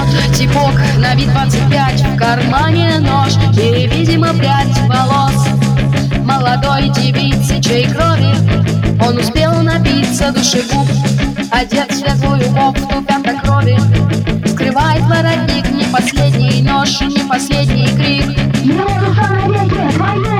типок на вид 25, в кармане нож и, видимо, прядь волос молодой девицы, чьей крови он успел напиться душегуб. Одет в светлую кофту пятнокрови, скрывает воротник не последний нож, не последний крик. Его душа навеки, твоя